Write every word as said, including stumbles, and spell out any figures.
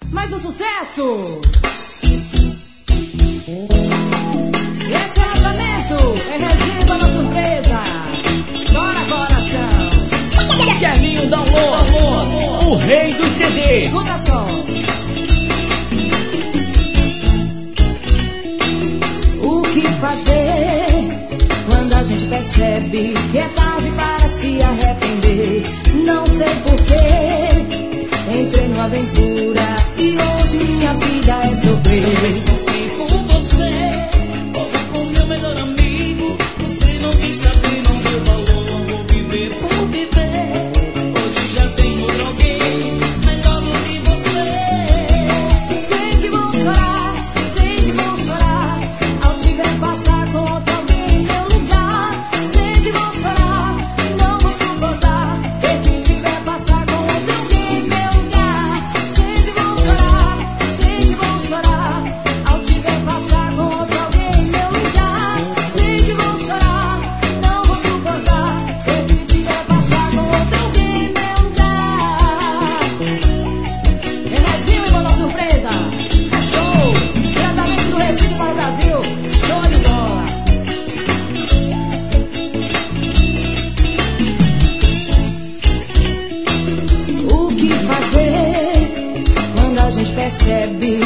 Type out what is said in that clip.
Mais um sucesso! Esse é o lançamento, é Regina, uma surpresa. Chora coração. Kelinho Download, o rei dos C Ds. Escuta só. O que fazer quando a gente percebe que é tarde para se arrepender? Não sei porquê, entrei numa aventura e hoje minha vida é sofrer. Também sofri por você, como o meu melhor amigo. Você não quis saber, não deu valor. Vou viver por viver. Hoje já tem outro alguém melhor do que você. Sei que vão chorar, sei que vão chorar ao te ver passar com outro alguém em meu lugar. Sei que vão chorar, não vou suportar ter que te ver passar com outro alguém em meu lugar. Sei que vão chorar, sei que vão chorar ao te ver passar com outro alguém em meu lugar. Sei que vão chorar, não vou suportar ter que te ver passar com outro alguém em meu lugar. Renatinho e Bola Surpresa, é show, diretamente do Recife para o Brasil, show de bola. O que fazer quando a gente percebe